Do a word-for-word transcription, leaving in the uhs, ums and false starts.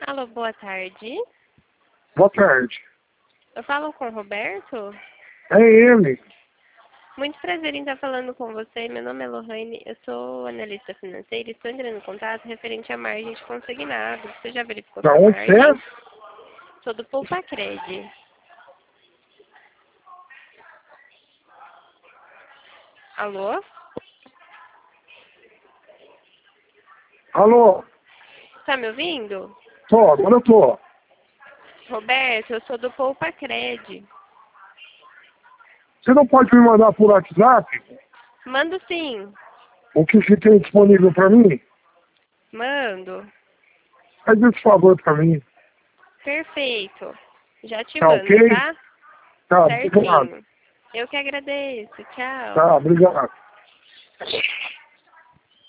Alô, boa tarde. Boa tarde. Eu falo com o Roberto? É ele. Muito prazer em estar falando com você. Meu nome é Lohane, eu sou analista financeira e estou entrando em contato referente à margem de consignado. Você já verificou Da sua onde você margem? é? Sou do Poupa Cred. Alô? Alô? Tá me ouvindo? Tô, agora eu tô. Roberto, eu sou do Poupa Cred. Você não pode me mandar por WhatsApp Mando sim. o que você tem disponível pra mim? Mando. Faz esse favor pra mim. Perfeito. Já te Tá mando, ok? tá? Tá, obrigado. Certinho. Eu que agradeço. Tchau. Tá, obrigado.